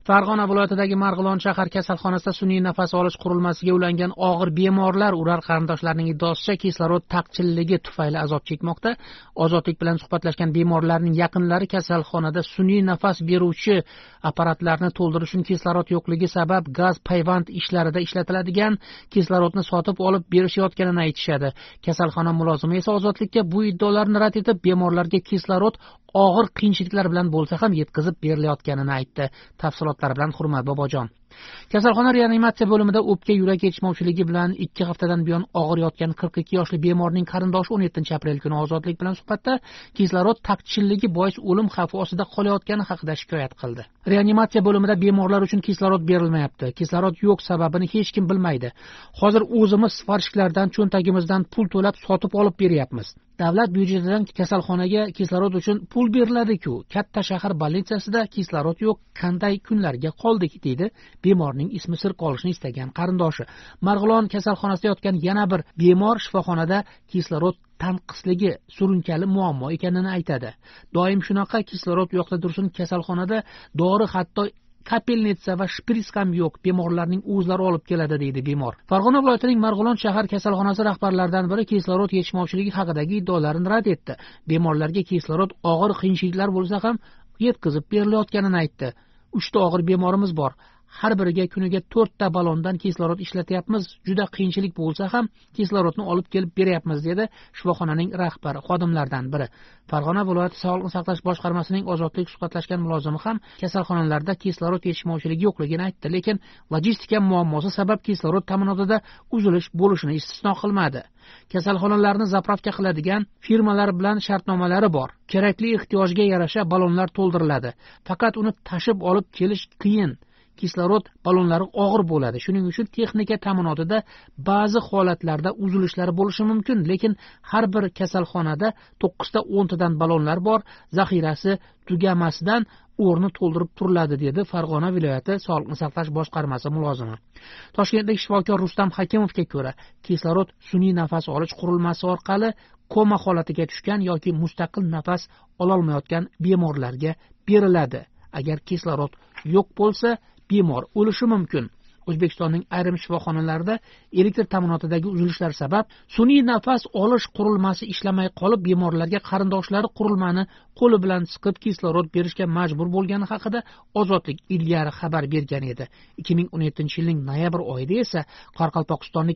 Farg'ona viloyatidagi Marg'ilon shahar kasalxonasida sun'iy nafas olish qurilmasiga ulangan og'ir bemorlar ular qarindoshlarining iddaosicha kislorod taqchilligi tufayli azob chekmoqda. Ozodlik bilan suhbatlashgan bemorlarning yaqinlari kasalxonada sun'iy nafas beruvchi apparatlarni to'ldirish uchun kislorod yo'qligi sabab gaz payvand ishlarida ishlatiladigan kislorodni sotib olib berishayotganini aytishadi. Kasalxona mulozimi esa Ozodlikka bu iddaolarni rad etib, bemorlarga kislorod og'ir qiyinchiliklar bilan bo'lsa ham yetkazib berilayotganini aytdi. Tafsilotlar bilan Hurmat Bobojon. Kasalxona reanimatsiya bo'limida o'pka yurak yetishmovchiligi bilan 2 haftadan buyon og'ir yotgan 42 yoshli bemorning qarindoshi 17-aprel kuni Ozodlik bilan suhbatda kislorod taqchilligi bois o'lim xavfi ostida qolayotgani haqida shikoyat qildi. Reanimatsiya bo'limida bemorlar uchun kislorod berilmayapti. Kislorod yo'q sababini hech kim bilmaydi. Hozir o'zimiz sifarishlardan cho'ntagimizdan pul to'lab sotib olib beryapmiz. Davlat byudjetidan kasalxonaga kislorod uchun pul beriladi-ku. Katta shahar bolnitsasida kislorod yo'q, qanday kunlarga qoldik, deydi bemorning ismi sir qolishini istagan qarindoshi. Marg'ilon kasalxonasida yotgan yana bir bemor shifoxonada kislorod tanqisligi surunkali muammo ekanini aytadi. Doim shunaqa, kislorod yo'qda tursin, kasalxonada dori hatto kapelnitsa va shpris ham yo'q, bemorlarning o'zlari olib keladi, deydi bemor. Farg'ona viloyatining Marg'ilon shahar kasalxonasi rahbarlaridan biri kislorod yetishmovchiligi haqidagi iddaolarini rad etdi. Bemorlarga kislorod og'ir qiyinchiliklar bo'lsa ham yetkazib berilayotganini aytdi. 3 ta og'ir bemorimiz bor. Har biriga kuniga 4 ta ballondan kislorod ishlatyapmiz. Juda qiyinchilik bo'lsa ham kislorodni olib kelib beryapmiz, dedi shifoxonaning rahbari xodimlardan biri. Farg'ona viloyati Sog'liqni saqlash boshqarmasining Ozodlik suhbatlashgan mulozimi ham kasalxonalarda kislorod yetishmovchiligi yo'qligini aytdi, lekin logistika muammosi sabab kislorod ta'minotida uzilish bo'lishini istisno qilmadi. Kasalxonalarni zapravka qiladigan firmalar bilan shartnomalari bor. Kerakli ehtiyojga yarasha ballonlar to'ldiriladi. Faqat uni tashib olib kelish qiyin. Kislorod ballonlari og'ir bo'ladi. Shuning uchun texnika ta'minotida ba'zi holatlarda uzilishlar bo'lishi mumkin, lekin har bir kasalxonada 9 ta 10 tadan ballonlar bor. Zaxirasi tugamasidan o'rni to'ldirib turiladi, dedi Farg'ona viloyati Sog'liqni saqlash boshqarmasi mulozimi. Toshkentlik shifokor Rustam Hakimovga ko'ra, kislorod sun'iy nafas olish qurilmasi orqali koma holatiga tushgan yoki mustaqil nafas ololmayotgan bemorlarga beriladi. Agar kislorod yo'q bo'lsa, bemor o'lishi mumkin. O'zbekistonning ayrim shifoxonalarida elektr ta'minotidagi uzilishlar sabab sun'iy nafas olish qurilmasi ishlamay qolib, bemorlarga qarindoshlari qurilmani qo'li bilan siqib kislorod berishga majbur bo'lgani haqida Ozodlik ilgari xabar bergan edi. 2017-yilning noyabr oyida esa Qoraqalpog'istonlik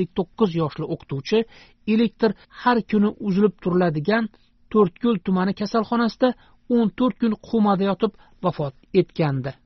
59 yoshli o'qituvchi elektr har kuni uzilib turiladigan To'rtko'l tumani kasalxonasida 14 kun komada yotib vafot etgandi.